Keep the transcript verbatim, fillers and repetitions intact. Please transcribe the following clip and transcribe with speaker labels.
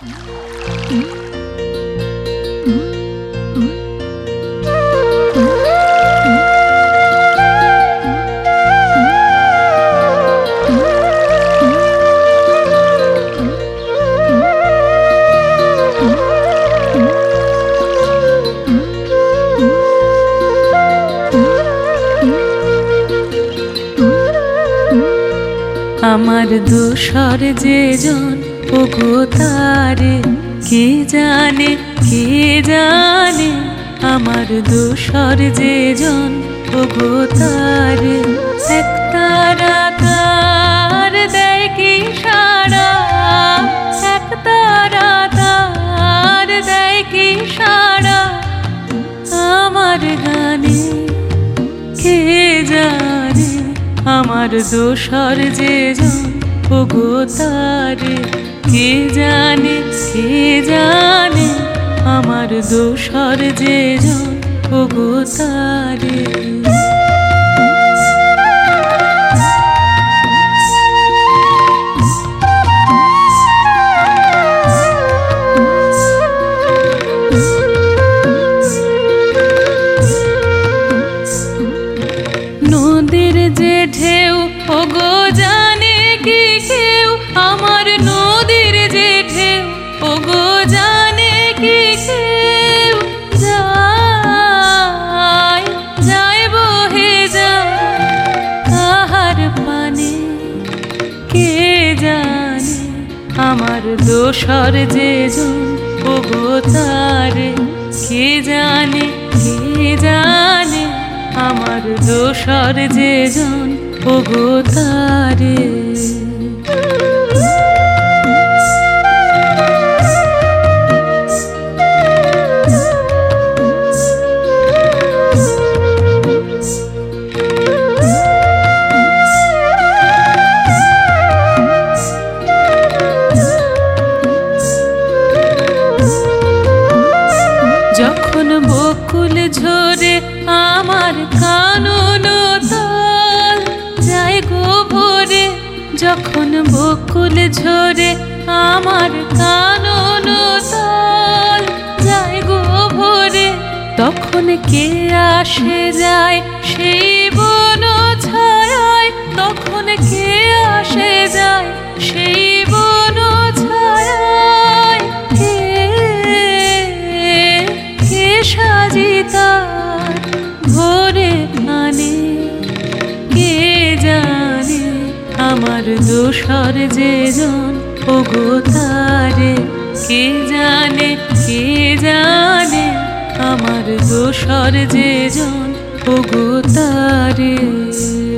Speaker 1: আমার দোসর যে জন ওগো তারে কে জানে কে জানে আমার দোসর যে জন ওগো তারে এক তারা তার দেয় কি সারা এক তারা তার দেয় কি সারা আমার গানে কে জানে আমার দোসর যে জন ওগো তারে কে জানে কে জানে আমার দোসর যে জন ওগো তারে নদীর যে ঢেউ ওগো জানে কি কেউ আমার নদীর যে ঢেউ ওগো জানে কি কেউ যায় যায় বহে যায় কাহার পানে কে জানে আমার দোসর যে জন ওগো তারে কে জানে কে জানে আমার দোসর যে জন ওগো তারে যখন বকুল ঝরে আমার কানন তাল যায় গো ভরে যখন বকুল ঝরে আমার কানন তাল যায় গো ভরে তখন কে আসে যায় সেই বন ছায়ায় তখন কে আসে যায় সেই বন ছায়ায় কে কে সাজিতার ভোরে আনে কে জানে আমার দোসর যে জন ওগো তারে কে জানে কে জানে আমার দোসর যে জন ওগো তারে।